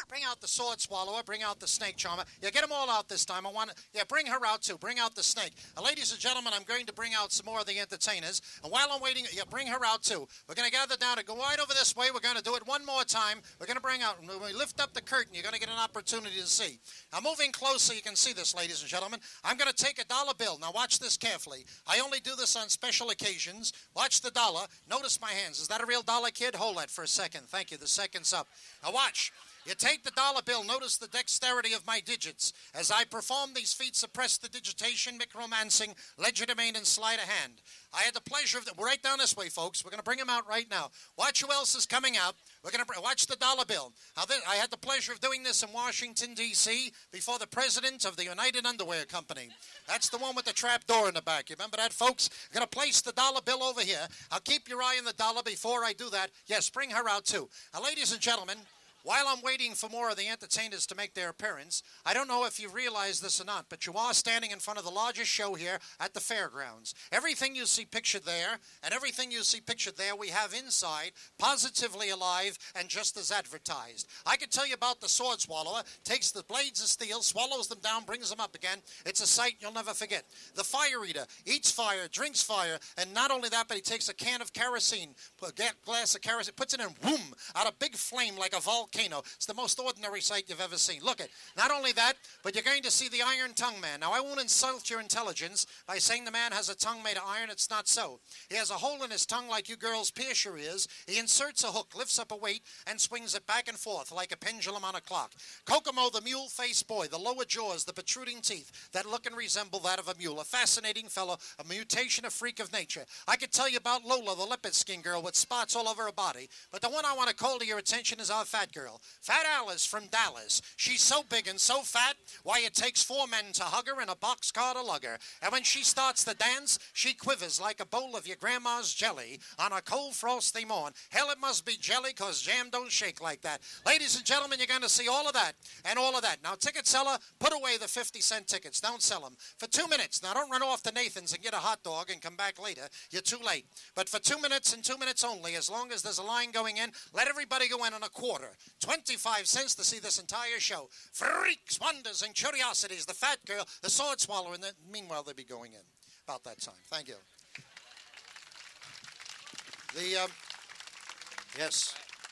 Bring out the sword swallower. Bring out the snake charmer. Yeah, get them all out this time. Bring her out too. Bring out the snake. Ladies and gentlemen, I'm going to bring out some more of the entertainers. And while I'm waiting, bring her out too. We're going to gather down and go right over this way. We're going to do it one more time. We're going to bring out, when we lift up the curtain, you're going to get an opportunity to see. Now, moving close so you can see this, ladies and gentlemen, I'm going to take a dollar bill. Now, watch this carefully. I only do this on special occasions. Watch the dollar. Notice my hands. Is that a real dollar, kid? Hold that for a second. Thank you. The second's up. Now, watch. You take the dollar bill, notice the dexterity of my digits. As I perform these feats of prestidigitation, micromancing, legerdemain, and sleight of hand. I had the pleasure of, right down this way, folks. We're going to bring them out right now. Watch who else is coming out. We're going to watch the dollar bill. Now, I had the pleasure of doing this in Washington, D.C. before the president of the United Underwear Company. That's the one with the trap door in the back. You remember that, folks? I'm going to place the dollar bill over here. I'll keep your eye on the dollar before I do that. Yes, bring her out, too. Now, ladies and gentlemen, while I'm waiting for more of the entertainers to make their appearance, I don't know if you realize this or not, but you are standing in front of the largest show here at the fairgrounds. Everything you see pictured there and everything you see pictured there we have inside, positively alive and just as advertised. I can tell you about the sword swallower, takes the blades of steel, swallows them down, brings them up again. It's a sight you'll never forget. The fire eater eats fire, drinks fire, and not only that, but he takes a can of kerosene, a glass of kerosene, puts it in, whoom, out a big flame like a volcano. It's the most ordinary sight you've ever seen. Look at, not only that, but you're going to see the Iron Tongue Man. Now, I won't insult your intelligence by saying the man has a tongue made of iron. It's not so. He has a hole in his tongue like you girls' pierce your ears. He inserts a hook, lifts up a weight, and swings it back and forth like a pendulum on a clock. Kokomo, the mule-faced boy, the lower jaws, the protruding teeth that look and resemble that of a mule. A fascinating fellow, a mutation, a freak of nature. I could tell you about Lola, the leopard skin girl with spots all over her body, but the one I want to call to your attention is our fat girl. Fat Alice from Dallas. She's so big and so fat, why it takes 4 men to hug her and a boxcar to lug her. And when she starts to dance, she quivers like a bowl of your grandma's jelly on a cold frosty morn. Hell, it must be jelly, because jam don't shake like that. Ladies and gentlemen, you're going to see all of that and all of that. Now, ticket seller, put away the 50-cent tickets. Don't sell them. For 2 minutes. Now, don't run off to Nathan's and get a hot dog and come back later. You're too late. But for 2 minutes and 2 minutes only, as long as there's a line going in, let everybody go in on a quarter. 25 cents to see this entire show. Freaks, wonders, and curiosities. The fat girl, the sword swallower, and meanwhile they'll be going in about that time. Thank you. Yes.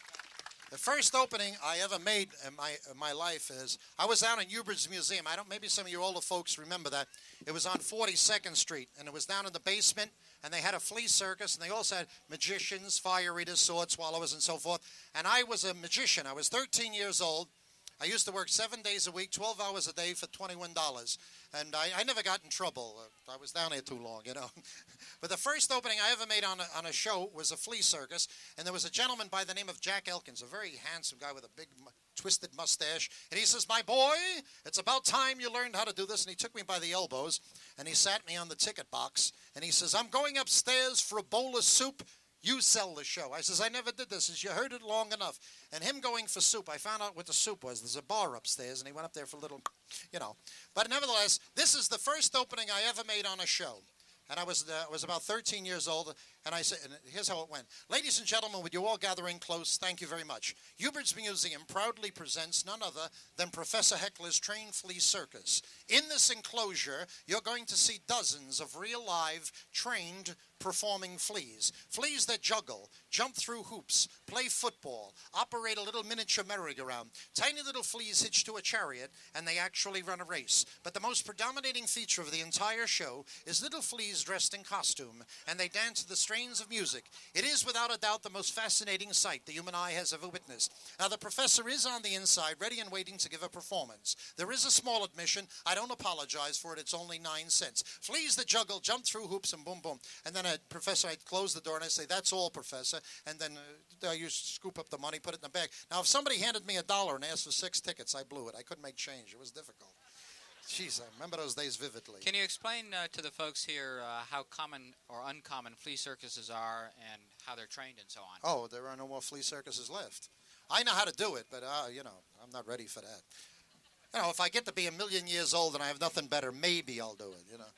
The first opening I ever made in my life is, I was down in Hubert's Museum. Maybe some of you older folks remember that. It was on 42nd Street, and it was down in the basement, and they had a flea circus, and they also had magicians, fire eaters, sword swallowers, and so forth. And I was a magician. I was 13 years old. I used to work 7 days a week, 12 hours a day for $21. And I never got in trouble. I was down there too long, you know. But the first opening I ever made on a show was a flea circus. And there was a gentleman by the name of Jack Elkins, a very handsome guy with a big twisted mustache. And he says, "My boy, it's about time you learned how to do this." And he took me by the elbows, and he sat me on the ticket box. And he says, "I'm going upstairs for a bowl of soup. You sell the show." I says, "I never did this." He says, "You heard it long enough." And him going for soup, I found out what the soup was. There's a bar upstairs, and he went up there for a little, you know. But nevertheless, this is the first opening I ever made on a show. And I was about 13 years old, and I said, and here's how it went. "Ladies and gentlemen, would you all gather in close? Thank you very much. Hubert's Museum proudly presents none other than Professor Heckler's Trained Flea Circus. In this enclosure, you're going to see dozens of real live, trained, performing fleas. Fleas that juggle, jump through hoops, play football, operate a little miniature merry-go-round. Tiny little fleas hitched to a chariot, and they actually run a race. But the most predominating feature of the entire show is little fleas dressed in costume, and they dance to the strains of music. It is, without a doubt, the most fascinating sight the human eye has ever witnessed. Now, the professor is on the inside, ready and waiting to give a performance. There is a small admission. I don't apologize for it. It's only 9 cents. Fleas that juggle, jump through hoops, and boom, boom. And then Professor, I'd close the door and I'd say, "That's all, Professor." And then I used to scoop up the money, put it in the bag. Now, if somebody handed me $1 and asked for 6 tickets, I blew it. I couldn't make change. It was difficult. Jeez, I remember those days vividly. Can you explain to the folks here how common or uncommon flea circuses are and how they're trained and so on? Oh, there are no more flea circuses left. I know how to do it, but, I'm not ready for that. If I get to be 1,000,000 years old and I have nothing better, maybe I'll do it,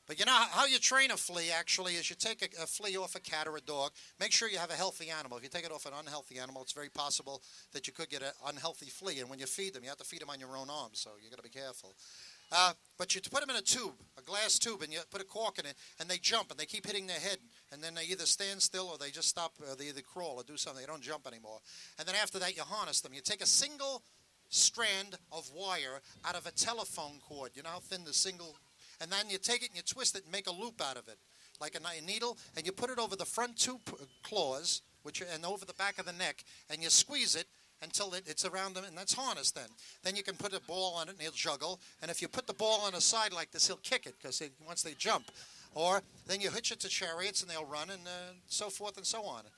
But you know how you train a flea, actually, is you take a flea off a cat or a dog. Make sure you have a healthy animal. If you take it off an unhealthy animal, it's very possible that you could get an unhealthy flea. And when you feed them, you have to feed them on your own arm, so you got to be careful. But you put them in a tube, a glass tube, and you put a cork in it, and they jump, and they keep hitting their head, and then they either stand still or they just stop, they either crawl or do something. They don't jump anymore. And then after that, you harness them. You take a single strand of wire out of a telephone cord. You know how thin the single... And then you take it and you twist it and make a loop out of it, like a needle, and you put it over the front two claws, and over the back of the neck, and you squeeze it until it's around them, and that's harnessed then. Then you can put a ball on it, and he'll juggle. And if you put the ball on a side like this, he'll kick it once they jump. Or then you hitch it to chariots, and they'll run, and so forth and so on.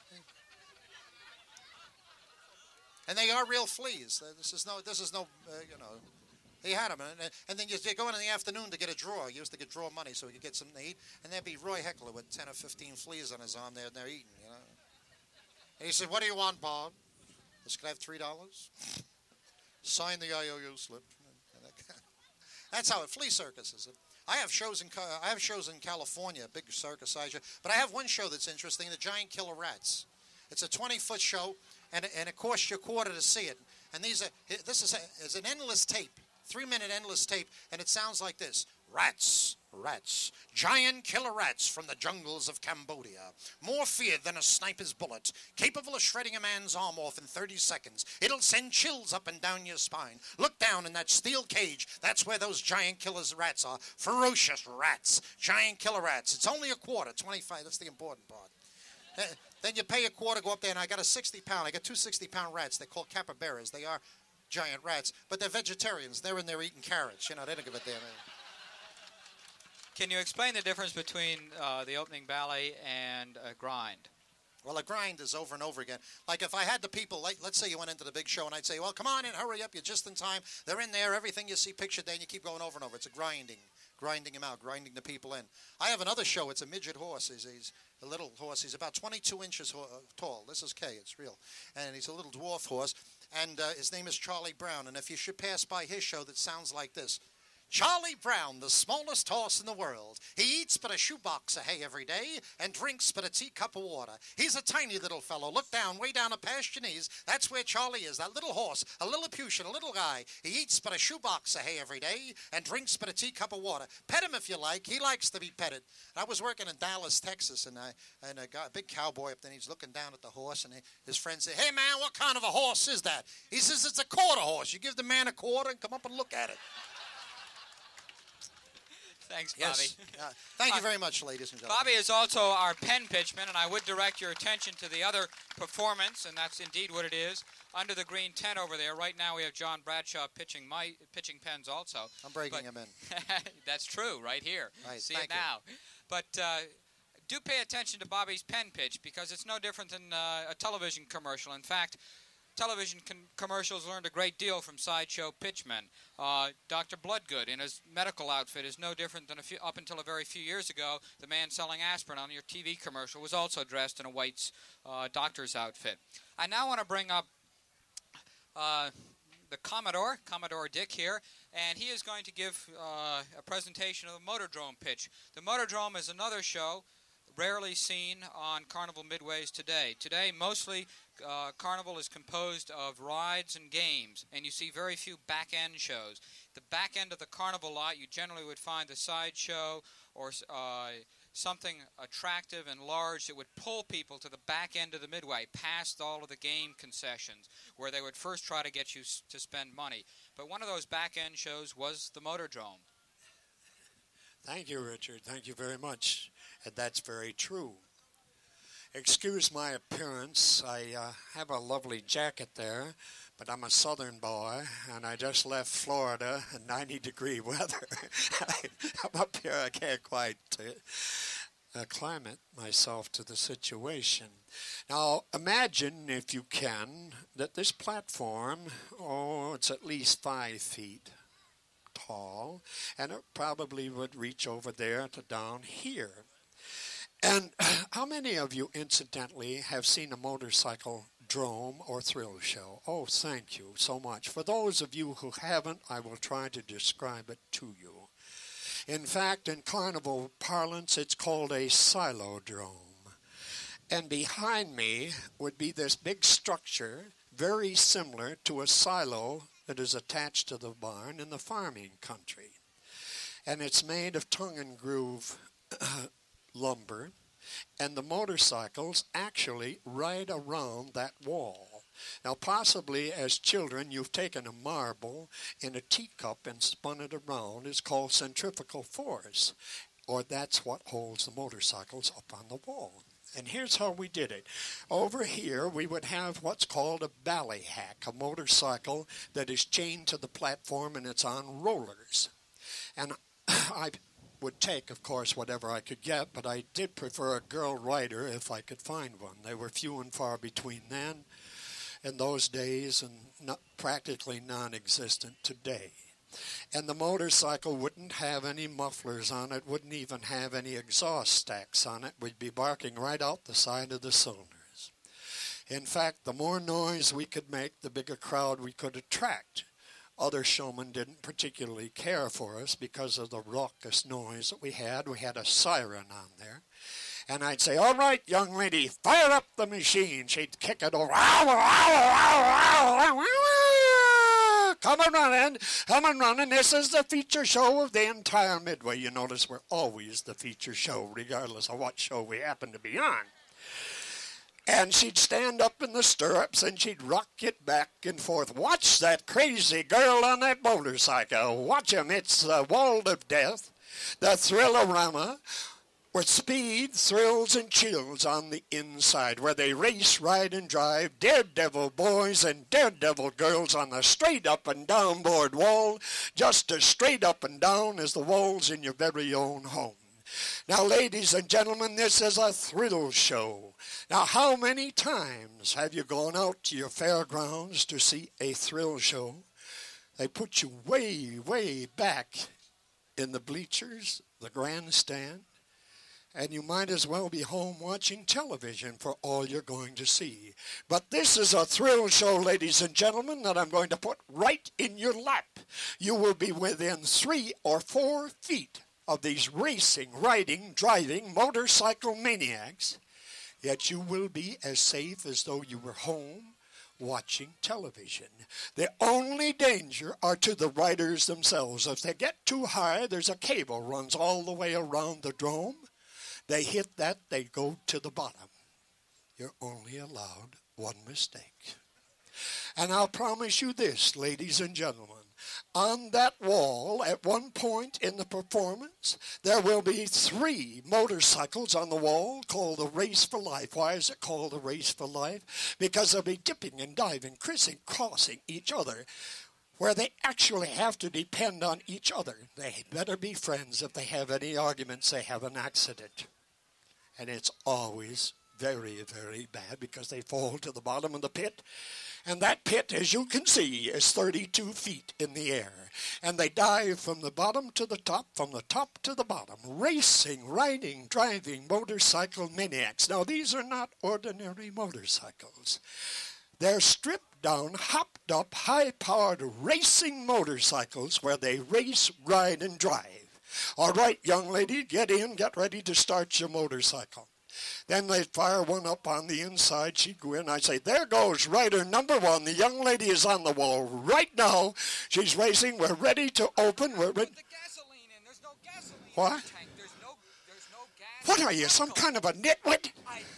And they are real fleas. This is no, you know. He had them, and then you go in the afternoon to get a draw. He used to get draw money so he could get something to eat. And there'd be Roy Heckler with 10 or 15 fleas on his arm there, and they're eating, you know. And he said, "What do you want, Bob?" I said, "Can I have $3? Sign the IOU slip." That's how it. Flea circuses. I have shows in California, big circus size show. But I have one show that's interesting: the Giant Killer Rats. It's a 20-foot show, and it costs you $0.25 to see it. And this is an endless tape. 3-minute endless tape, and it sounds like this. Rats, rats, giant killer rats from the jungles of Cambodia. More feared than a sniper's bullet, capable of shredding a man's arm off in 30 seconds. It'll send chills up and down your spine. Look down in that steel cage. That's where those giant killer rats are. Ferocious rats, giant killer rats. It's only $0.25. 25. That's the important part. Then you pay $0.25, go up there, and I got a 60-pound. I got two 60-pound rats. They're called capybaras. They are giant rats, but they're vegetarians. They're in there eating carrots. You know, they don't give a damn. Can you explain the difference between the opening ballet and a grind? Well, a grind is over and over again. Like if I had the people, let's say you went into the big show, and I'd say, well, come on in, hurry up, you're just in time. They're in there, everything you see pictured there, and you keep going over and over. It's a grinding them out, grinding the people in. I have another show. It's a midget horse. He's a little horse. He's about 22 inches tall. This is Kay. It's real. And he's a little dwarf horse. And his name is Charlie Brown. And if you should pass by his show, that sounds like this. Charlie Brown, the smallest horse in the world. He eats but a shoebox of hay every day and drinks but a teacup of water. He's a tiny little fellow. Look down, way down past your knees. That's where Charlie is, that little horse, a Lilliputian, a little guy. He eats but a shoebox of hay every day and drinks but a teacup of water. Pet him if you like. He likes to be petted. I was working in Dallas, Texas, and a big cowboy up there, and he's looking down at the horse, and his friend said, "Hey, man, what kind of a horse is that?" He says, "It's a quarter horse. You give the man a quarter and come up and look at it." Thanks, Bobby. Yes. Thank you very much, ladies and gentlemen. Bobby is also our pen pitchman, and I would direct your attention to the other performance, and that's indeed what it is. Under the green tent over there, right now we have John Bradshaw pitching pens also. I'm breaking him in. That's true, right here. Right, See it now. But do pay attention to Bobby's pen pitch, because it's no different than a television commercial. In fact, television commercials learned a great deal from sideshow pitchmen. Dr. Bloodgood in his medical outfit is no different than up until a very few years ago, the man selling aspirin on your TV commercial was also dressed in a white doctor's outfit. I now want to bring up the Commodore Dick here, and he is going to give a presentation of the Motordrome pitch. The Motordrome is another show rarely seen on Carnival Midways today. Today, mostly Carnival is composed of rides and games, and you see very few back-end shows. The back end of the Carnival lot, you generally would find the sideshow or something attractive and large that would pull people to the back end of the Midway, past all of the game concessions, where they would first try to get you to spend money. But one of those back-end shows was the Motordrome. Thank you, Richard. Thank you very much. And that's very true. Excuse my appearance. I have a lovely jacket there, but I'm a southern boy, and I just left Florida in 90-degree weather. I'm up here. I can't quite acclimate myself to the situation. Now, imagine, if you can, that this platform, it's at least 5 feet tall, and it probably would reach over there to down here. And how many of you, incidentally, have seen a motorcycle drome or thrill show? Oh, thank you so much. For those of you who haven't, I will try to describe it to you. In fact, in carnival parlance, it's called a silodrome. And behind me would be this big structure, very similar to a silo that is attached to the barn in the farming country. And it's made of tongue and groove lumber, and the motorcycles actually ride around that wall. Now, possibly as children, you've taken a marble in a teacup and spun it around. It's called centrifugal force, or that's what holds the motorcycles up on the wall. And here's how we did it. Over here, we would have what's called a ballyhack, a motorcycle that is chained to the platform and it's on rollers. And I would take, of course, whatever I could get, but I did prefer a girl rider if I could find one. They were few and far between then, in those days, and practically non-existent today. And the motorcycle wouldn't have any mufflers on it, wouldn't even have any exhaust stacks on it. We'd be barking right out the side of the cylinders. In fact, the more noise we could make, the bigger crowd we could attract. Other showmen didn't particularly care for us because of the raucous noise that we had. We had a siren on there. And I'd say, all right, young lady, fire up the machine. She'd kick it over. Come on running. This is the feature show of the entire Midway. You notice we're always the feature show, regardless of what show we happen to be on. And she'd stand up in the stirrups and she'd rock it back and forth. Watch that crazy girl on that motorcycle. Watch him. It's the Wall of Death, the Thrill-O-Rama, with speed, thrills, and chills on the inside, where they race, ride, and drive daredevil boys and daredevil girls on the straight up and down board wall, just as straight up and down as the walls in your very own home. Now, ladies and gentlemen, this is a thrill show. Now, how many times have you gone out to your fairgrounds to see a thrill show? They put you way, way back in the bleachers, the grandstand, and you might as well be home watching television for all you're going to see. But this is a thrill show, ladies and gentlemen, that I'm going to put right in your lap. You will be within 3 or 4 feet of these racing, riding, driving, motorcycle maniacs, yet you will be as safe as though you were home watching television. The only danger are to the riders themselves. If they get too high, there's a cable runs all the way around the drome. They hit that, they go to the bottom. You're only allowed one mistake. And I'll promise you this, ladies and gentlemen. On that wall, at one point in the performance, there will be 3 motorcycles on the wall called the Race for Life. Why is it called the Race for Life? Because they'll be dipping and diving, crossing each other, where they actually have to depend on each other. They better be friends. If they have any arguments, they have an accident. And it's always very, very bad because they fall to the bottom of the pit. And that pit, as you can see, is 32 feet in the air. And they dive from the bottom to the top, from the top to the bottom, racing, riding, driving motorcycle maniacs. Now, these are not ordinary motorcycles. They're stripped down, hopped up, high-powered racing motorcycles where they race, ride, and drive. All right, young lady, get in, get ready to start your motorcycle. Then they'd fire one up on the inside. She'd go in. I'd say, there goes rider number 1. The young lady is on the wall right now. She's racing. We're ready to open. We're ready. Put the gasoline in. There's no gasoline what? in the tank. There's no gas. What are you, some kind of a nitwit?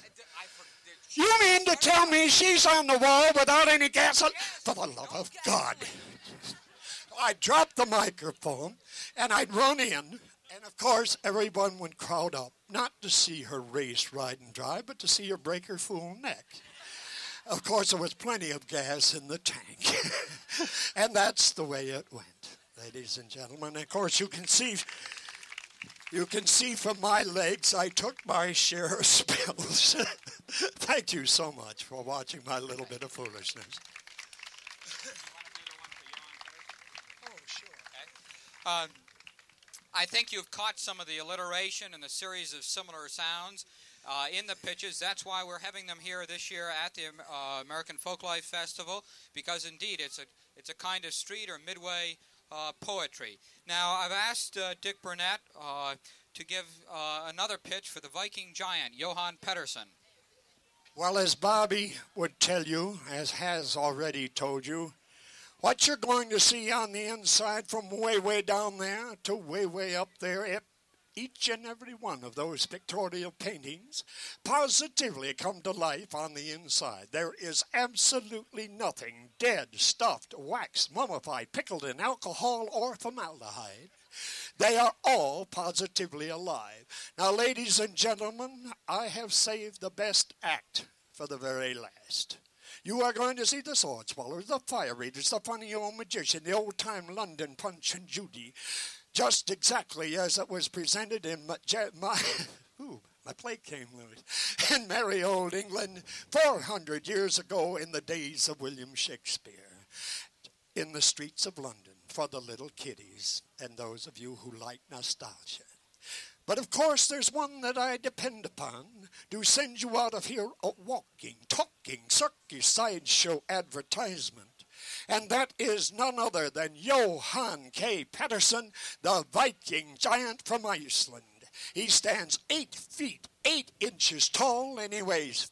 She You mean to tell me she's on the wall without any gasoline? Yes, For the love no of God. gasoline. I'd drop the microphone, and I'd run in. And, of course, everyone would crowd up, not to see her race, ride, and drive, but to see her break her fool neck. Of course, there was plenty of gas in the tank. And that's the way it went, ladies and gentlemen. And, of course, you can see from my legs I took my share of spills. Thank you so much for watching my little bit of foolishness. Oh, sure. I think you've caught some of the alliteration and the series of similar sounds in the pitches. That's why we're having them here this year at the American Folklife Festival, because indeed it's a kind of street or midway poetry. Now, I've asked Dick Burnett to give another pitch for the Viking giant, Johan Pettersson. Well, as Bobby would tell you, as has already told you, what you're going to see on the inside from way, way down there to way, way up there, each and every one of those pictorial paintings positively come to life on the inside. There is absolutely nothing dead, stuffed, waxed, mummified, pickled in alcohol or formaldehyde. They are all positively alive. Now, ladies and gentlemen, I have saved the best act for the very last. You are going to see the sword swallowers, the fire eaters, the funny old magician, the old-time London Punch and Judy, just exactly as it was presented in my plate came loose, in merry old England 400 years ago in the days of William Shakespeare, in the streets of London for the little kiddies and those of you who like nostalgia. But of course there's one that I depend upon to send you out of here a walking, talking, circus sideshow advertisement. And that is none other than Johan K. Pettersson, the Viking giant from Iceland. He stands 8 feet, 8 inches tall, and he weighs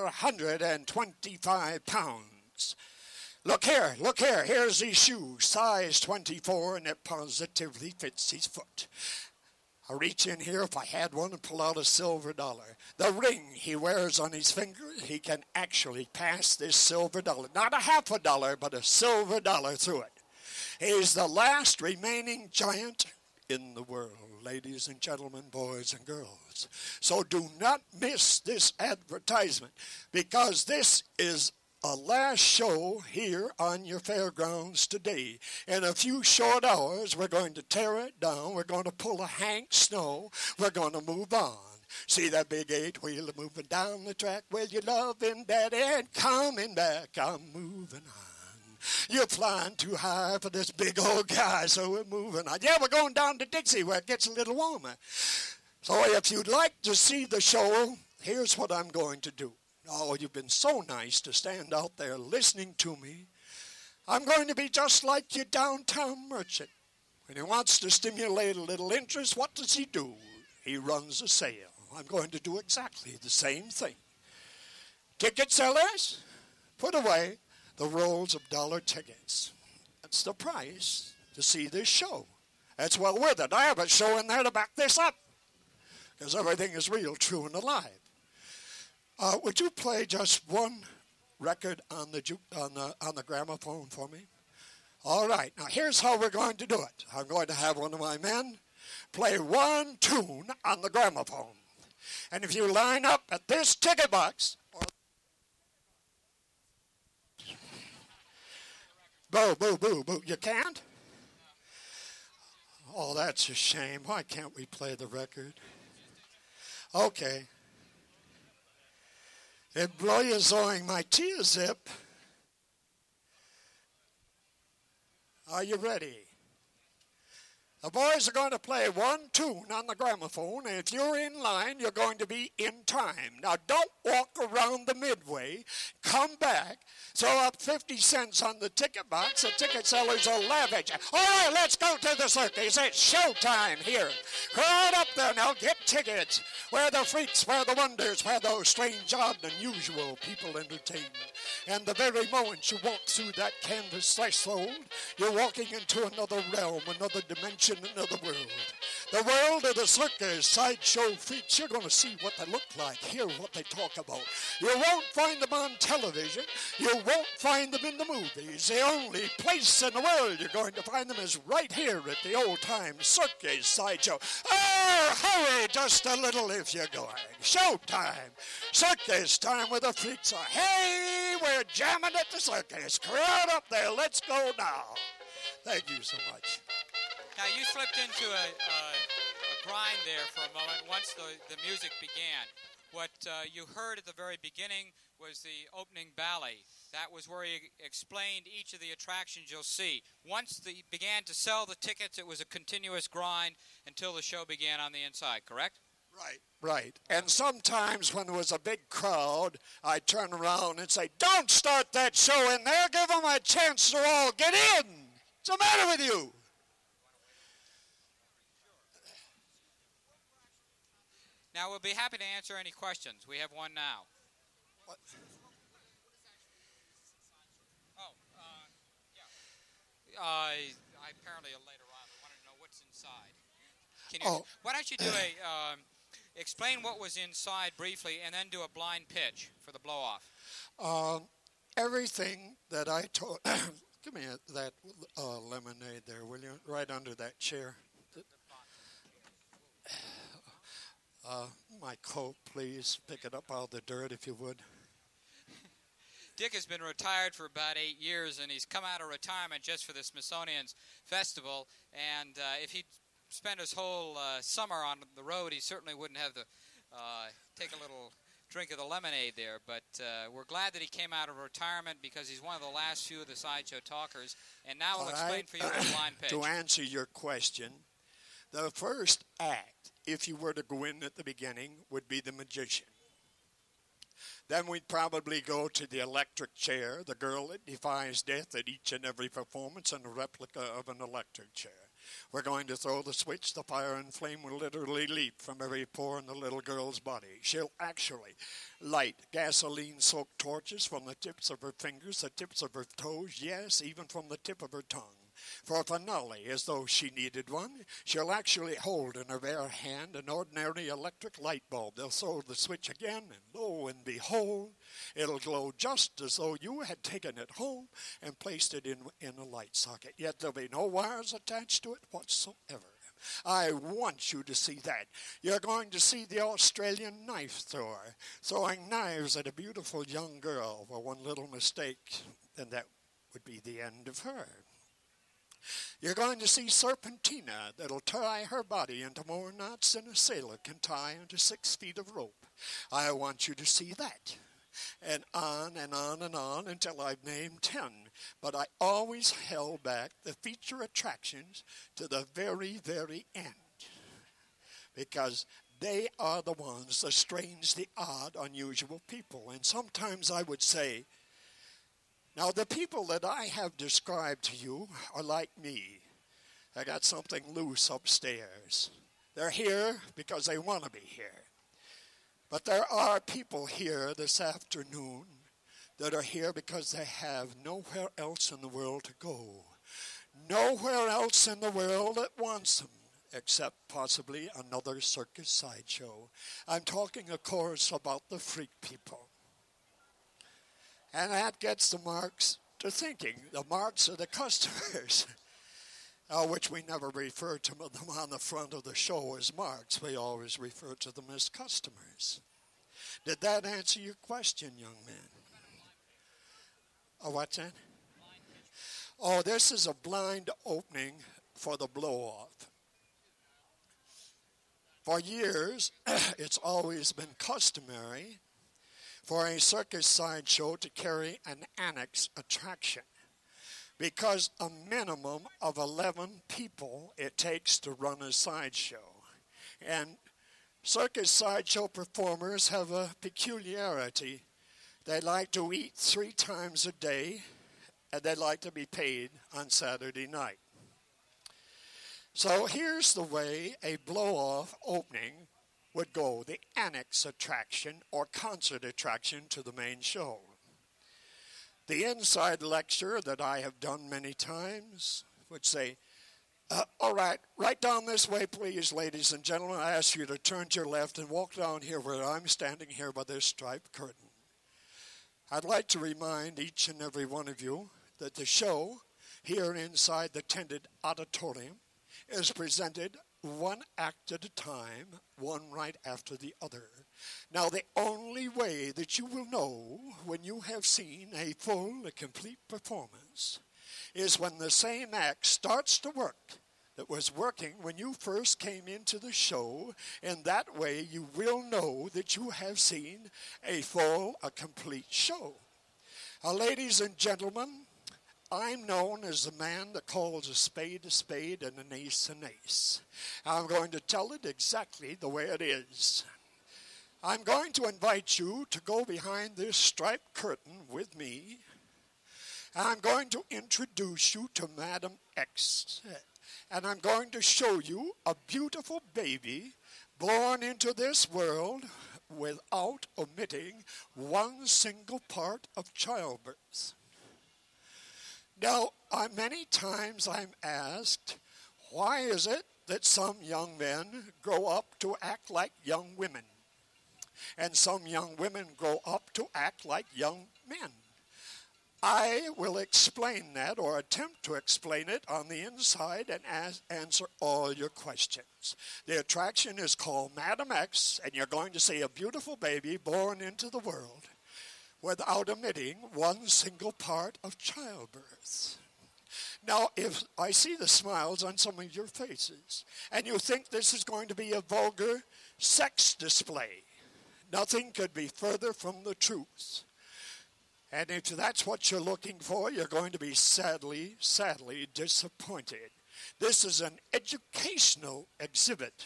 425 pounds. Look here, here's his shoes, size 24, and it positively fits his foot. I reach in here, if I had one, and pull out a silver dollar. The ring he wears on his finger, he can actually pass this silver dollar. Not a half a dollar, but a silver dollar through it. He's the last remaining giant in the world, ladies and gentlemen, boys and girls. So do not miss this advertisement, because this is a last show here on your fairgrounds today. In a few short hours, we're going to tear it down. We're going to pull a Hank Snow. We're going to move on. See that big 8-wheeler moving down the track? Well, you're loving Daddy and coming back. I'm moving on. You're flying too high for this big old guy, so we're moving on. Yeah, we're going down to Dixie where it gets a little warmer. So if you'd like to see the show, here's what I'm going to do. Oh, you've been so nice to stand out there listening to me. I'm going to be just like your downtown merchant. When he wants to stimulate a little interest, what does he do? He runs a sale. I'm going to do exactly the same thing. Ticket sellers, put away the rolls of dollar tickets. That's the price to see this show. That's well worth it. I have a show in there to back this up, because everything is real, true, and alive. Would you play just one record on the gramophone for me? All right. Now, here's how we're going to do it. I'm going to have one of my men play one tune on the gramophone. And if you line up at this ticket box, boo, boo, boo, boo. You can't? Oh, that's a shame. Why can't we play the record? Okay. It blow you sewing my tear zip. Are you ready? The boys are going to play one tune on the gramophone, and if you're in line, you're going to be in time. Now, don't walk around the midway. Come back. Throw up 50 cents on the ticket box. The ticket sellers will laugh at you. All right, let's go to the circus. It's showtime here. Crowd up there now. Get tickets. Where the freaks, where the wonders, where those strange, odd, and unusual people entertain. And the very moment you walk through that canvas threshold, you're walking into another realm, another dimension, another world. The world of the circus, sideshow freaks. You're going to see what they look like, hear what they talk about. You won't find them on television. You won't find them in the movies. The only place in the world you're going to find them is right here at the old-time circus sideshow. Oh, hurry just a little if you're going. Showtime. Circus time with the freaks are. Hey, we're jamming at the circus. Crowd up there. Let's go now. Thank you so much. Now, you slipped into a grind there for a moment once the music began. What you heard at the very beginning was the opening ballet. That was where he explained each of the attractions you'll see. Once they began to sell the tickets, it was a continuous grind until the show began on the inside, correct? Right. And sometimes when there was a big crowd, I'd turn around and say, don't start that show in there. Give them a chance to all get in. What's the matter with you? Now, we'll be happy to answer any questions. We have one now. What? Oh, yeah. I apparently later on we wanted to know what's inside. Can you? Why don't you do a explain what was inside briefly, and then do a blind pitch for the blow-off. Everything that I told. Give me that lemonade there, will you? Right under that chair. My coat, please. Pick it up out of the dirt, if you would. Dick has been retired for about 8 years, and he's come out of retirement just for the Smithsonian's Festival. And if he'd spent his whole summer on the road, he certainly wouldn't have to take a little drink of the lemonade there. But we're glad that he came out of retirement because he's one of the last few of the Sideshow talkers. And now we'll explain for you a blind pitch. To answer your question, the first act, if you were to go in at the beginning, would be the magician. Then we'd probably go to the electric chair, the girl that defies death at each and every performance, and a replica of an electric chair. We're going to throw the switch. The fire and flame will literally leap from every pore in the little girl's body. She'll actually light gasoline-soaked torches from the tips of her fingers, the tips of her toes, yes, even from the tip of her tongue. For a finale, as though she needed one, she'll actually hold in her bare hand an ordinary electric light bulb. They'll throw the switch again, and lo and behold, it'll glow just as though you had taken it home and placed it in a light socket. Yet there'll be no wires attached to it whatsoever. I want you to see that. You're going to see the Australian knife thrower throwing knives at a beautiful young girl for one little mistake, and that would be the end of her. You're going to see Serpentina that'll tie her body into more knots than a sailor can tie into 6 feet of rope. I want you to see that. And on and on and on until I've named 10. But I always held back the feature attractions to the very, very end. Because they are the ones, the strange, the odd, unusual people. And sometimes I would say, now, the people that I have described to you are like me. I got something loose upstairs. They're here because they want to be here. But there are people here this afternoon that are here because they have nowhere else in the world to go. Nowhere else in the world that wants them, except possibly another circus sideshow. I'm talking, of course, about the freak people. And that gets the marks to thinking. The marks are the customers, which we never refer to them on the front of the show as marks. We always refer to them as customers. Did that answer your question, young man? Oh, what's that? Oh, this is a blind opening for the blow-off. For years, it's always been customary for a circus sideshow to carry an annex attraction, because a minimum of 11 people it takes to run a sideshow. And circus sideshow performers have a peculiarity. They like to eat 3 times a day, and they like to be paid on Saturday night. So here's the way a blow-off opening would go, the annex attraction or concert attraction to the main show. The inside lecture that I have done many times would say, all right down this way, please, ladies and gentlemen. I ask you to turn to your left and walk down here where I'm standing here by this striped curtain. I'd like to remind each and every one of you that the show here inside the tented auditorium is presented one act at a time, one right after the other. Now, the only way that you will know when you have seen a full, a complete performance is when the same act starts to work that was working when you first came into the show, and that way you will know that you have seen a full, a complete show. Now, ladies and gentlemen, I'm known as the man that calls a spade and an ace. I'm going to tell it exactly the way it is. I'm going to invite you to go behind this striped curtain with me. I'm going to introduce you to Madam X. And I'm going to show you a beautiful baby born into this world without omitting one single part of childbirth. Now, many times I'm asked, why is it that some young men grow up to act like young women, and some young women grow up to act like young men? I will explain that, or attempt to explain it, on the inside and answer all your questions. The attraction is called Madam X, and you're going to see a beautiful baby born into the world without omitting one single part of childbirth. Now, if I see the smiles on some of your faces, and you think this is going to be a vulgar sex display, nothing could be further from the truth. And if that's what you're looking for, you're going to be sadly, sadly disappointed. This is an educational exhibit,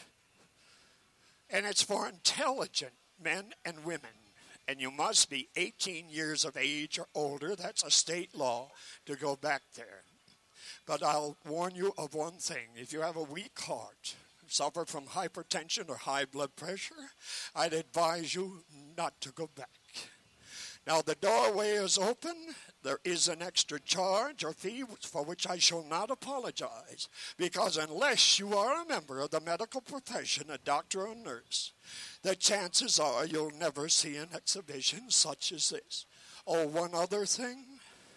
and it's for intelligent men and women. And you must be 18 years of age or older. That's a state law to go back there. But I'll warn you of one thing. If you have a weak heart, suffer from hypertension or high blood pressure, I'd advise you not to go back. Now, the doorway is open. There is an extra charge or fee for which I shall not apologize, because unless you are a member of the medical profession, a doctor or nurse, the chances are you'll never see an exhibition such as this. Oh, one other thing.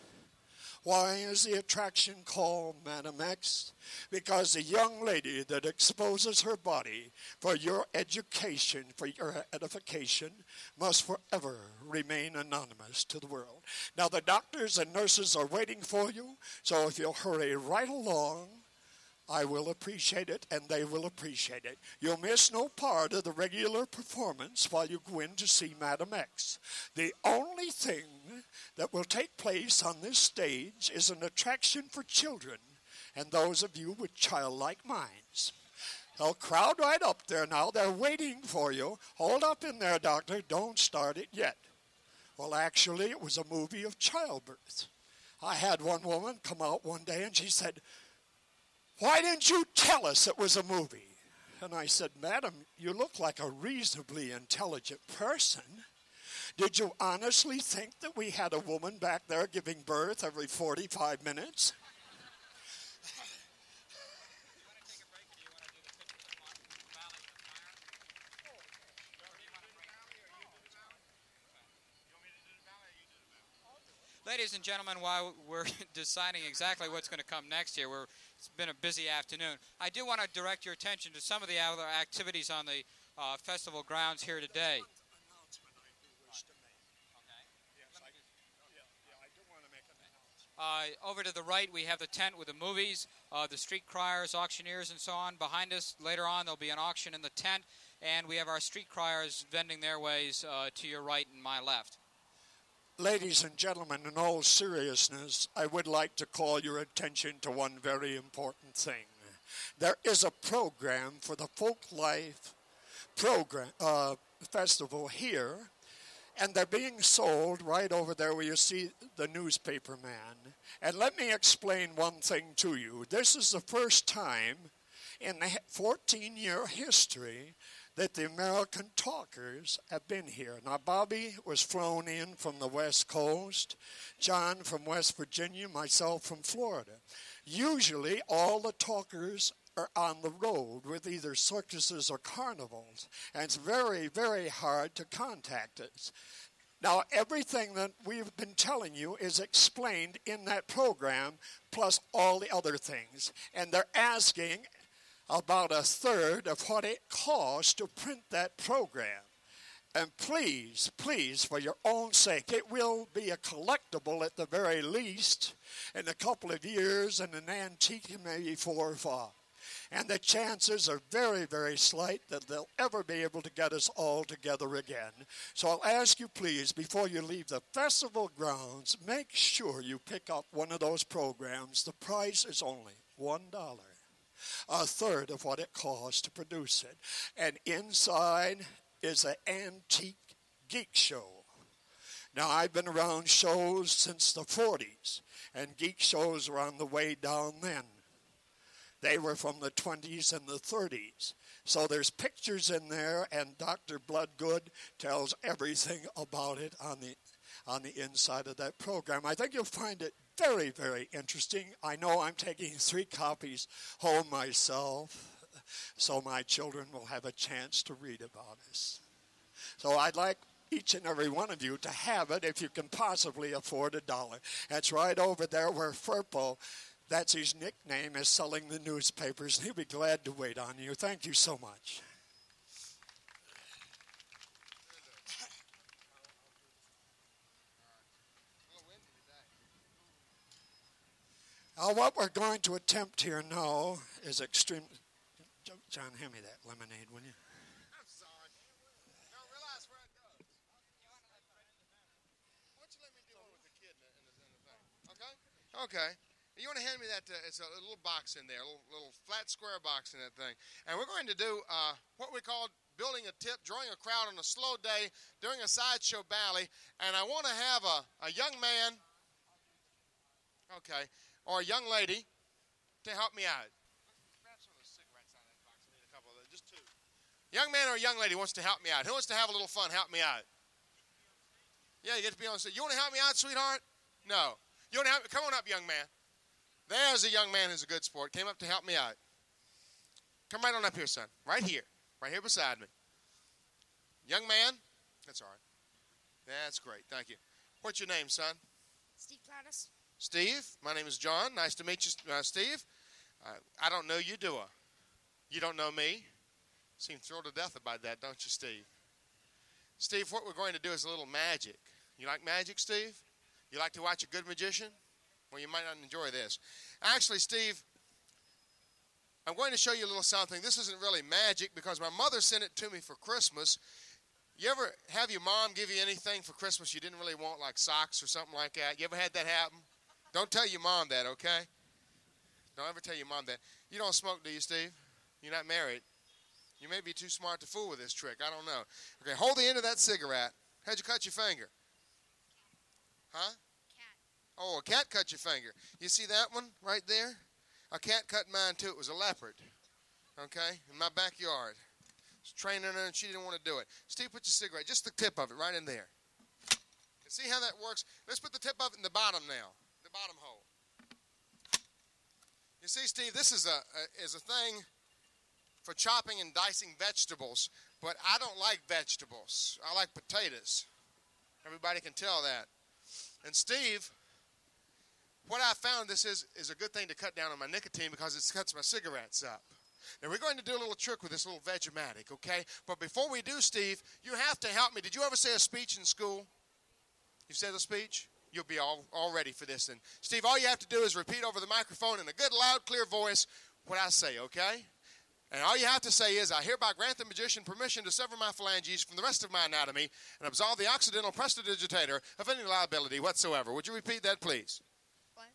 Why is the attraction called Madam X? Because the young lady that exposes her body for your education, for your edification, must forever remain anonymous to the world. Now, the doctors and nurses are waiting for you, so if you'll hurry right along, I will appreciate it, and they will appreciate it. You'll miss no part of the regular performance while you go in to see Madam X. The only thing that will take place on this stage is an attraction for children and those of you with childlike minds. They'll crowd right up there now. They're waiting for you. Hold up in there, doctor. Don't start it yet. Well, actually, it was a movie of childbirth. I had one woman come out one day, and she said, "Why didn't you tell us it was a movie?" And I said, "Madam, you look like a reasonably intelligent person. Did you honestly think that we had a woman back there giving birth every 45 minutes? Ladies and gentlemen, while we're deciding exactly what's going to come next here, it's been a busy afternoon. I do want to direct your attention to some of the other activities on the festival grounds here today. Over to the right, we have the tent with the movies, the street criers, auctioneers, and so on. Behind us, later on, there'll be an auction in the tent, and we have our street criers vending their ways to your right and my left. Ladies and gentlemen, in all seriousness, I would like to call your attention to one very important thing. There is a program for the Folk Life Festival here, and they're being sold right over there where you see the newspaper man. And let me explain one thing to you. This is the first time in the 14-year history that the American talkers have been here. Now, Bobby was flown in from the West Coast, John from West Virginia, myself from Florida. Usually, all the talkers are on the road with either circuses or carnivals, and it's very, very hard to contact us. Now, everything that we've been telling you is explained in that program, plus all the other things. And they're asking about a third of what it costs to print that program. And please, please, for your own sake, it will be a collectible at the very least in a couple of years, and an antique maybe 4 or 5. And the chances are very, very slight that they'll ever be able to get us all together again. So I'll ask you, please, before you leave the festival grounds, make sure you pick up one of those programs. The price is only $1. A third of what it costs to produce it. And inside is an antique geek show. Now, I've been around shows since the 40s, and geek shows were on the way down then. They were from the 20s and the 30s. So there's pictures in there, and Dr. Bloodgood tells everything about it on the inside of that program. I think you'll find it very, very interesting. I know I'm taking 3 copies home myself, so my children will have a chance to read about us. So I'd like each and every one of you to have it if you can possibly afford $1. That's right over there where Furpo, that's his nickname, is selling the newspapers, and he'll be glad to wait on you. Thank you so much. What we're going to attempt here now is extreme. John, hand me that lemonade, will you? I'm sorry. Don't realize where it goes. Why don't you let me do one with the kid in the thing? Okay? Okay. You want to hand me that? It's a little box in there, a little flat square box in that thing. And we're going to do what we call building a tip, drawing a crowd on a slow day, doing a sideshow ballet. And I want to have a young man, okay, or a young lady to help me out. Grab some of those cigarettes out of that box. I need a couple of those, just 2. Young man or a young lady wants to help me out. Who wants to have a little fun? Help me out. Yeah, you get to be on stage. You want to help me out, sweetheart? No. You want to help me? Come on up, young man. There's a young man who's a good sport. Came up to help me out. Come right on up here, son. Right here beside me. Young man? That's all right. That's great. Thank you. What's your name, son? Steve Plattis. Steve. My name is John. Nice to meet you, Steve. I don't know you, do I? You don't know me? Seem thrilled to death about that, don't you, Steve? Steve, what we're going to do is a little magic. You like magic, Steve? You like to watch a good magician? Well, you might not enjoy this. Actually, Steve, I'm going to show you a little something. This isn't really magic because my mother sent it to me for Christmas. You ever have your mom give you anything for Christmas you didn't really want, like socks or something like that? You ever had that happen? Don't tell your mom that, okay? Don't ever tell your mom that. You don't smoke, do you, Steve? You're not married. You may be too smart to fool with this trick. I don't know. Okay, hold the end of that cigarette. How'd you cut your finger? Huh? Oh, a cat cut your finger. You see that one right there? A cat cut mine, too. It was a leopard, okay, in my backyard. I was training her, and she didn't want to do it. Steve, put your cigarette, just the tip of it right in there. And see how that works? Let's put the tip of it in the bottom now, the bottom hole. You see, Steve, this is a thing for chopping and dicing vegetables, but I don't like vegetables. I like potatoes. Everybody can tell that. And Steve, what I found this is a good thing to cut down on my nicotine because it cuts my cigarettes up. Now, we're going to do a little trick with this little Vegematic, okay? But before we do, Steve, you have to help me. Did you ever say a speech in school? You said a speech? You'll be all ready for this. And Steve, all you have to do is repeat over the microphone in a good, loud, clear voice what I say, okay? And all you have to say is, I hereby grant the magician permission to sever my phalanges from the rest of my anatomy and absolve the Occidental prestidigitator of any liability whatsoever. Would you repeat that, please? What?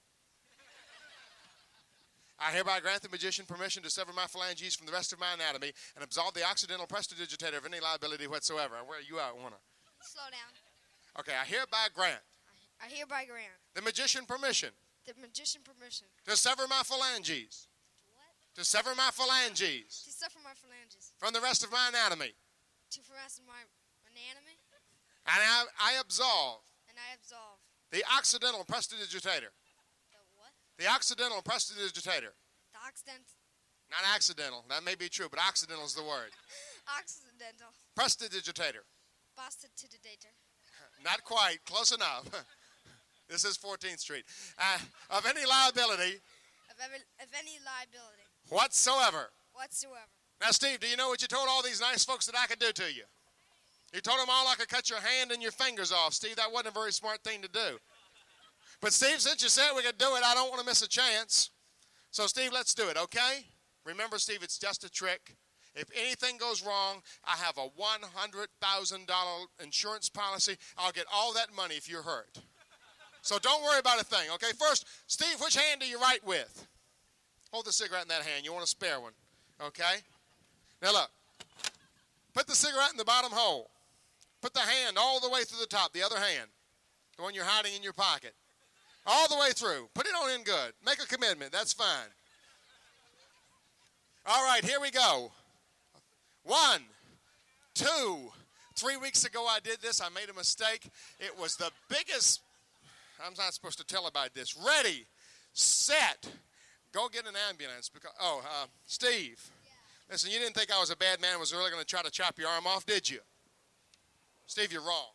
I hereby grant the magician permission to sever my phalanges from the rest of my anatomy and absolve the Occidental prestidigitator of any liability whatsoever. Where are you at, Warner? Slow down. Okay, I hereby grant I hereby grant the magician permission the magician permission to sever my phalanges. what? To sever my phalanges To sever my phalanges. from the rest of my anatomy. To rest my anatomy. And I absolve And I absolve the Occidental prestidigitator. the what? The Occidental prestidigitator. The Occident. Not accidental. That may be true, but occidental is the word. Occidental. Prestidigitator. Boston to the dater. Not quite. Close enough. This is 14th Street. Of any liability Of any liability whatsoever. whatsoever. Now, Steve, do you know what you told all these nice folks that I could do to you? You told them all I could cut your hand and your fingers off. Steve, that wasn't a very smart thing to do. But, Steve, since you said we could do it, I don't want to miss a chance. So, Steve, let's do it, okay? Remember, Steve, it's just a trick. If anything goes wrong, I have a $100,000 insurance policy. I'll get all that money if you're hurt. So don't worry about a thing, okay? First, Steve, which hand do you write with? Hold the cigarette in that hand. You want a spare one, okay? Now, look. Put the cigarette in the bottom hole. Put the hand all the way through the top, the other hand, the one you're hiding in your pocket. All the way through. Put it on in good. Make a commitment. That's fine. All right, here we go. 1, 2. 3 weeks ago I did this. I made a mistake. It was the biggest. I'm not supposed to tell about this. Ready, set, go get an ambulance. Steve, listen, you didn't think I was a bad man and was really going to try to chop your arm off, did you? Steve, you're wrong.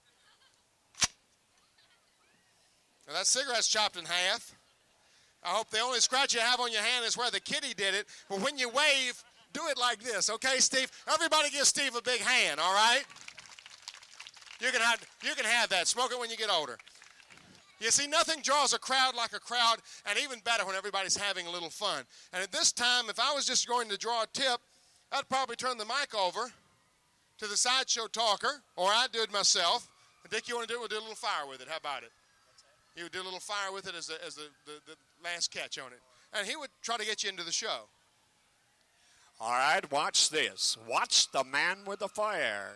Now, that cigarette's chopped in half. I hope the only scratch you have on your hand is where the kitty did it. But when you wave, do it like this, okay, Steve? Everybody give Steve a big hand, all right? You can have that. Smoke it when you get older. You see, nothing draws a crowd like a crowd, and even better when everybody's having a little fun. And at this time, if I was just going to draw a tip, I'd probably turn the mic over to the sideshow talker, or I'd do it myself. And Dick, you want to do it? We'll do a little fire with it. How about it? He would do a little fire with it as the last catch on it. And he would try to get you into the show. All right, watch this. Watch the man with the fire.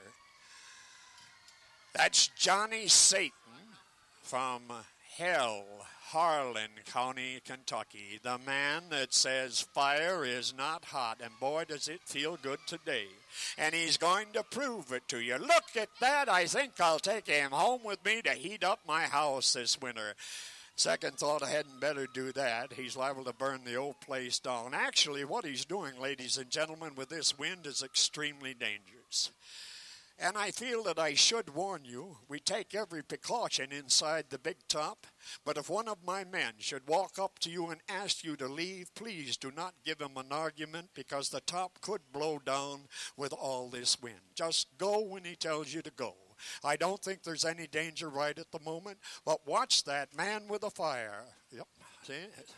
That's Johnny Satan from Hell, Harlan County, Kentucky. The man that says fire is not hot, and boy, does it feel good today. And he's going to prove it to you. Look at that. I think I'll take him home with me to heat up my house this winter. Second thought, I hadn't better do that. He's liable to burn the old place down. Actually, what he's doing, ladies and gentlemen, with this wind is extremely dangerous. And I feel that I should warn you, we take every precaution inside the big top, but if one of my men should walk up to you and ask you to leave, please do not give him an argument, because the top could blow down with all this wind. Just go when he tells you to go. I don't think there's any danger right at the moment, but watch that man with the fire. Yep, see?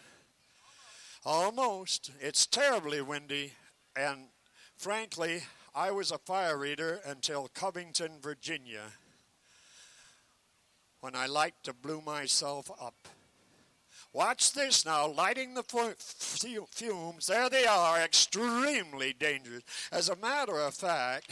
Almost. It's terribly windy, and frankly, I was a fire eater until Covington, Virginia, when I liked to blow myself up. Watch this now, lighting the fumes. There they are, extremely dangerous. As a matter of fact,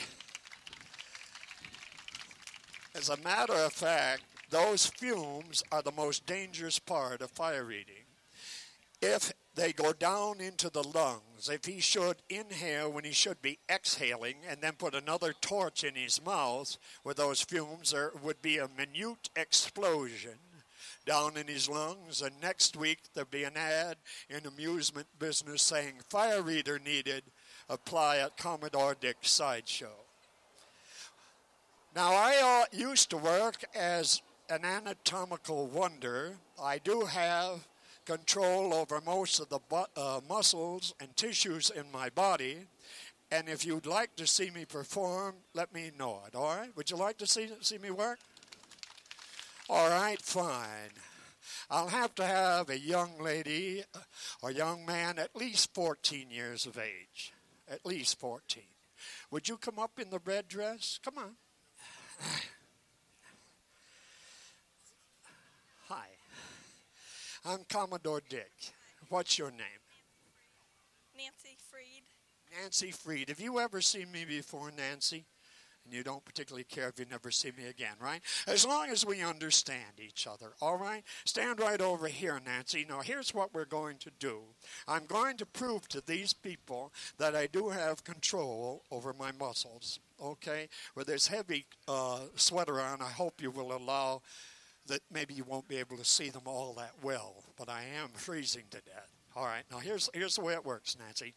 those fumes are the most dangerous part of fire eating. If they go down into the lungs, if he should inhale when he should be exhaling and then put another torch in his mouth with those fumes, there would be a minute explosion down in his lungs. And next week there'd be an ad in amusement business saying, fire eater needed, apply at Commodore Dick's Sideshow. Now, I used to work as an anatomical wonder. I do have control over most of the muscles and tissues in my body. And if you'd like to see me perform, let me know it, all right? Would you like to see me work? All right, fine. I'll have to have a young lady or young man at least 14 years of age. At least 14. Would you come up in the red dress? Come on. Hi. I'm Commodore Dick. What's your name? Nancy Freed. Nancy Freed. Have you ever seen me before, Nancy? And you don't particularly care if you never see me again, right? As long as we understand each other, all right? Stand right over here, Nancy. Now, here's what we're going to do. I'm going to prove to these people that I do have control over my muscles, okay? With this heavy sweater on, I hope you will allow that maybe you won't be able to see them all that well, but I am freezing to death. All right, now here's the way it works, Nancy.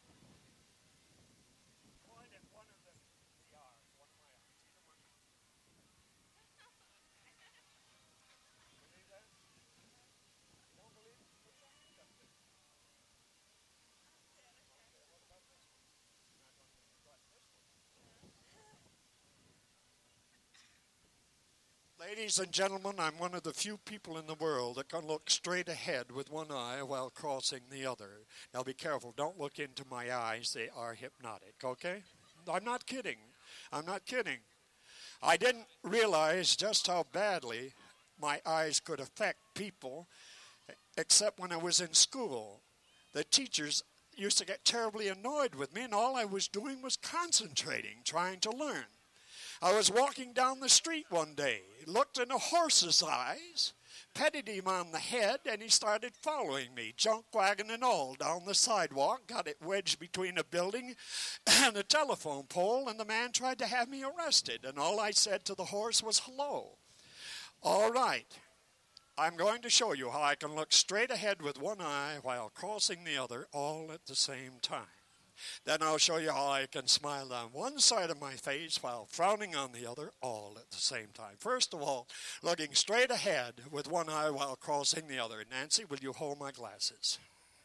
Ladies and gentlemen, I'm one of the few people in the world that can look straight ahead with one eye while crossing the other. Now be careful. Don't look into my eyes. They are hypnotic, okay? I'm not kidding. I'm not kidding. I didn't realize just how badly my eyes could affect people, except when I was in school. The teachers used to get terribly annoyed with me, and all I was doing was concentrating, trying to learn. I was walking down the street one day, looked in a horse's eyes, petted him on the head, and he started following me, junk wagon and all, down the sidewalk, got it wedged between a building and a telephone pole, and the man tried to have me arrested. And all I said to the horse was, hello. All right, I'm going to show you how I can look straight ahead with one eye while crossing the other all at the same time. Then I'll show you how I can smile on one side of my face while frowning on the other all at the same time. First of all, looking straight ahead with one eye while crossing the other. Nancy, will you hold my glasses?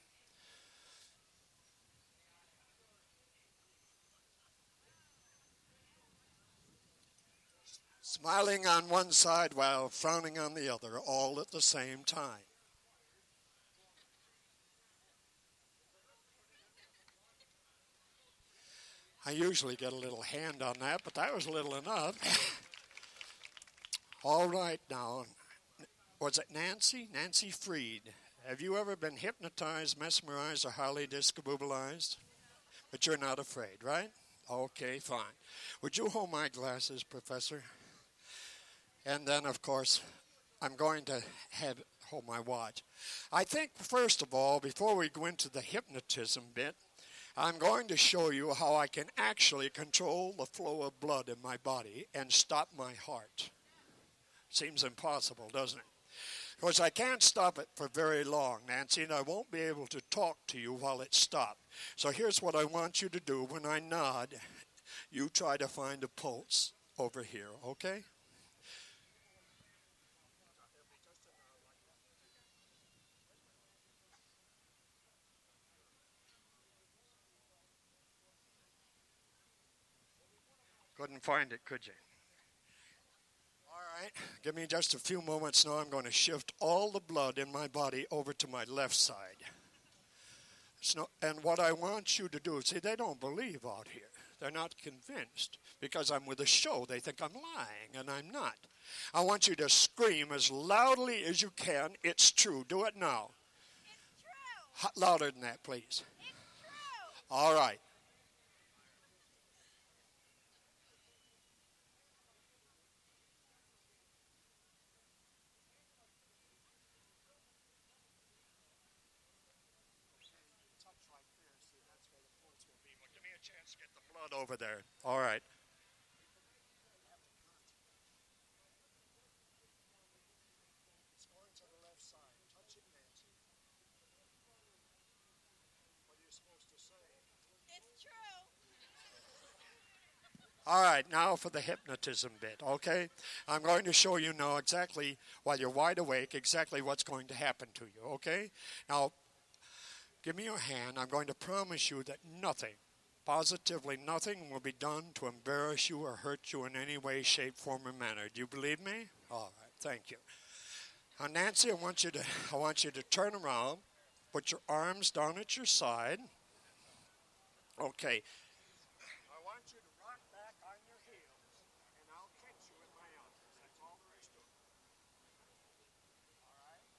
Smiling on one side while frowning on the other all at the same time. I usually get a little hand on that, but that was little enough. All right now, was it Nancy? Nancy Freed. Have you ever been hypnotized, mesmerized, or highly discombobulized? But you're not afraid, right? Okay, fine. Would you hold my glasses, Professor? And then, of course, I'm going to hold my watch. I think, first of all, before we go into the hypnotism bit, I'm going to show you how I can actually control the flow of blood in my body and stop my heart. Seems impossible, doesn't it? Because I can't stop it for very long, Nancy, and I won't be able to talk to you while it's stopped. So here's what I want you to do. When I nod, you try to find a pulse over here, okay? Couldn't find it, could you? All right, give me just a few moments now. I'm going to shift all the blood in my body over to my left side. And what I want you to do, see, they don't believe out here. They're not convinced because I'm with a show. They think I'm lying, and I'm not. I want you to scream as loudly as you can. It's true. Do it now. It's true. Louder than that, please. It's true. All right. Chance to get the blood over there. All right. It's going to the left side. Touch it, Nancy. What are you supposed to say? It's true. All right, now for the hypnotism bit, okay? I'm going to show you now exactly, while you're wide awake, exactly what's going to happen to you, okay? Now, give me your hand. I'm going to promise you that nothing, positively nothing, will be done to embarrass you or hurt you in any way, shape, form, or manner. Do you believe me? All right, thank you. Now, Nancy, I want you to turn around, put your arms down at your side. Okay. I want you to rock back on your heels, and I'll catch you with my arms. That's all there is to it. All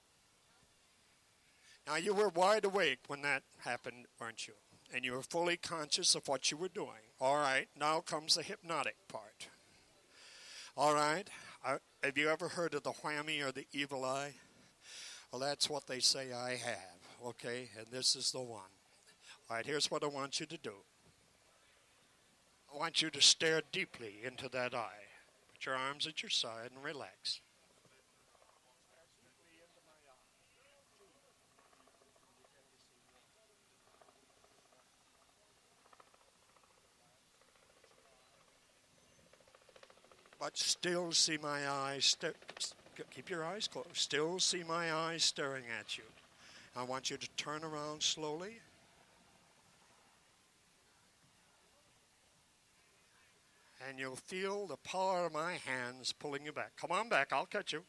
right? Now, you were wide awake when that happened, weren't you? And you were fully conscious of what you were doing. All right, now comes the hypnotic part. All right, have you ever heard of the whammy or the evil eye? Well, that's what they say I have, okay? And this is the one. All right, here's what I want you to do. I want you to stare deeply into that eye. Put your arms at your side and relax. But still see my eyes, keep your eyes closed, still see my eyes staring at you. I want you to turn around slowly. And you'll feel the power of my hands pulling you back. Come on back, I'll catch you.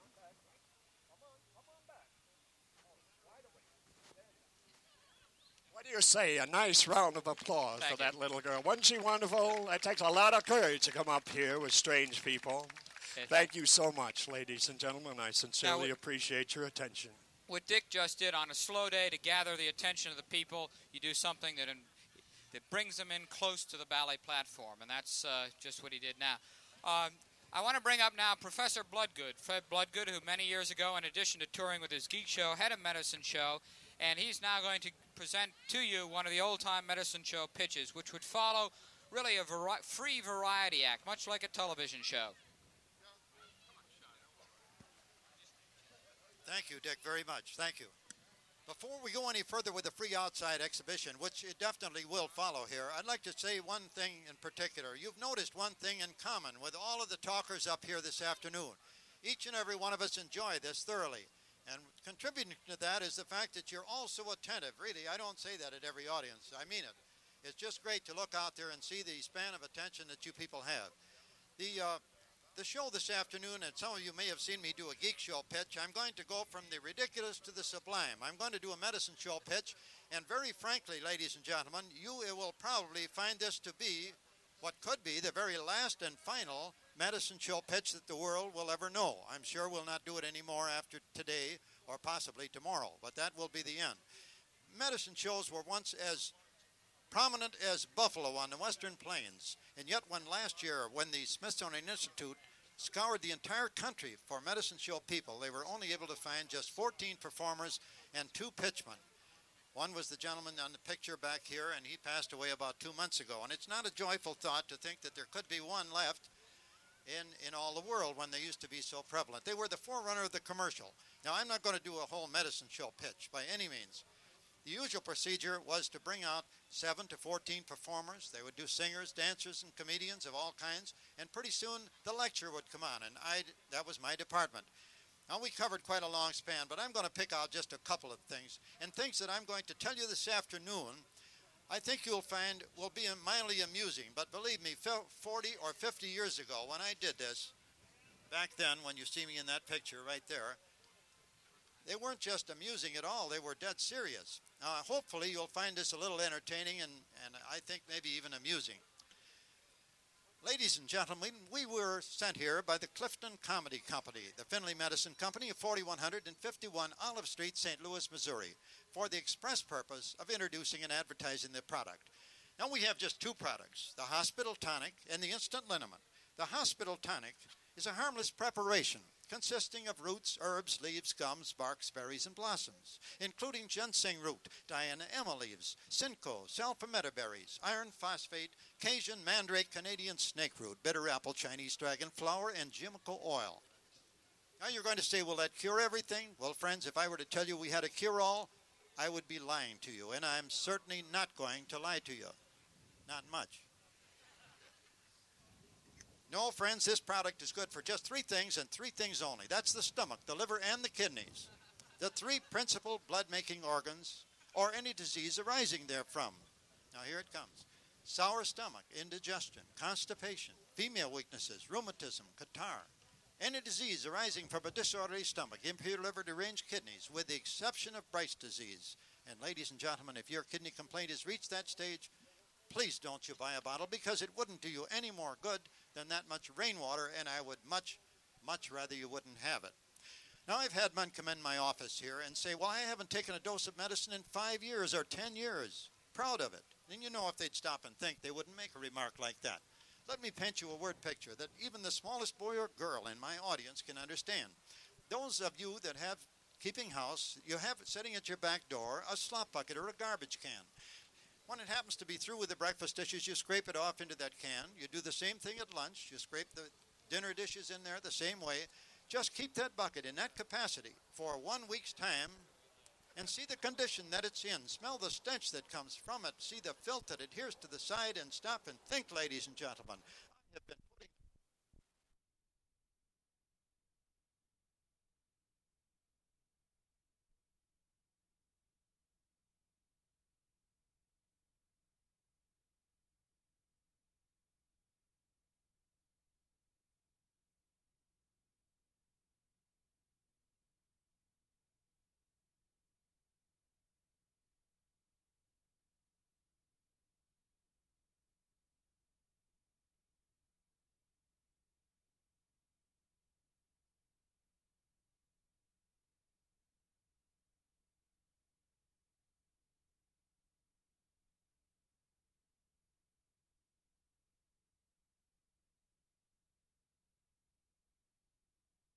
What do you say? A nice round of applause for that little girl. Wasn't she wonderful? It takes a lot of courage to come up here with strange people. Thank you so much, ladies and gentlemen. I sincerely appreciate your attention. What Dick just did on a slow day to gather the attention of the people, you do something that brings them in close to the ballet platform, and that's just what he did now. I want to bring up now Professor Bloodgood. Fred Bloodgood, who many years ago, in addition to touring with his Geek Show, had a medicine show, and he's now going to present to you one of the old-time medicine show pitches, which would follow really a free variety act, much like a television show. Thank you, Dick, very much. Thank you. Before we go any further with the free outside exhibition, which it definitely will follow here, I'd like to say one thing in particular. You've noticed one thing in common with all of the talkers up here this afternoon. Each and every one of us enjoy this thoroughly. And contributing to that is the fact that you're all so attentive. Really, I don't say that at every audience. I mean it. It's just great to look out there and see the span of attention that you people have. The show this afternoon, and some of you may have seen me do a Geek Show pitch, I'm going to go from the ridiculous to the sublime. I'm going to do a medicine show pitch, and very frankly, ladies and gentlemen, you will probably find this to be what could be the very last and final medicine show pitch that the world will ever know. I'm sure we'll not do it anymore after today or possibly tomorrow, but that will be the end. Medicine shows were once as prominent as buffalo on the Western Plains, and yet last year, when the Smithsonian Institute scoured the entire country for medicine show people, they were only able to find just 14 performers and 2 pitchmen. One was the gentleman on the picture back here, and he passed away about 2 months ago. And it's not a joyful thought to think that there could be one left in all the world when they used to be so prevalent. They were the forerunner of the commercial. Now, I'm not going to do a whole medicine show pitch by any means. The usual procedure was to bring out 7 to 14 performers. They would do singers, dancers, and comedians of all kinds. And pretty soon, the lecture would come on, and that was my department. Now, we covered quite a long span, but I'm going to pick out just a couple of things. And things that I'm going to tell you this afternoon, I think you'll find will be mildly amusing. But believe me, 40 or 50 years ago when I did this, back then when you see me in that picture right there, they weren't just amusing at all. They were dead serious. Hopefully you'll find this a little entertaining and I think maybe even amusing. Ladies and gentlemen, we were sent here by the Clifton Comedy Company, the Finley Medicine Company of 4151 Olive Street, St. Louis, Missouri, for the express purpose of introducing and advertising their product. Now we have just 2 products, the Hospital Tonic and the Instant Liniment. The Hospital Tonic is a harmless preparation consisting of roots, herbs, leaves, gums, barks, berries, and blossoms, including ginseng root, Diana Emma leaves, Cinco, salpimetta berries, iron phosphate, Cajun, mandrake, Canadian snake root, bitter apple, Chinese dragon flower, and Jimco oil. Now you're going to say, will that cure everything? Well, friends, if I were to tell you we had a cure-all, I would be lying to you, and I'm certainly not going to lie to you. Not much. No, friends, this product is good for just 3 things and 3 things only. That's the stomach, the liver, and the kidneys. The 3 principal blood-making organs or any disease arising therefrom. Now here it comes. Sour stomach, indigestion, constipation, female weaknesses, rheumatism, catarrh. Any disease arising from a disorderly stomach, impure liver, deranged kidneys, with the exception of Bright's disease. And ladies and gentlemen, if your kidney complaint has reached that stage, please don't you buy a bottle because it wouldn't do you any more good than that much rainwater, and I would much, much rather you wouldn't have it. Now, I've had men come in my office here and say, well, I haven't taken a dose of medicine in 5 years or 10 years. Proud of it. And you know if they'd stop and think, they wouldn't make a remark like that. Let me paint you a word picture that even the smallest boy or girl in my audience can understand. Those of you that have keeping house, you have sitting at your back door a slop bucket or a garbage can. When it happens to be through with the breakfast dishes, you scrape it off into that can. You do the same thing at lunch. You scrape the dinner dishes in there the same way. Just keep that bucket in that capacity for 1 week's time and see the condition that it's in. Smell the stench that comes from it. See the filth that adheres to the side and stop and think, ladies and gentlemen. I have been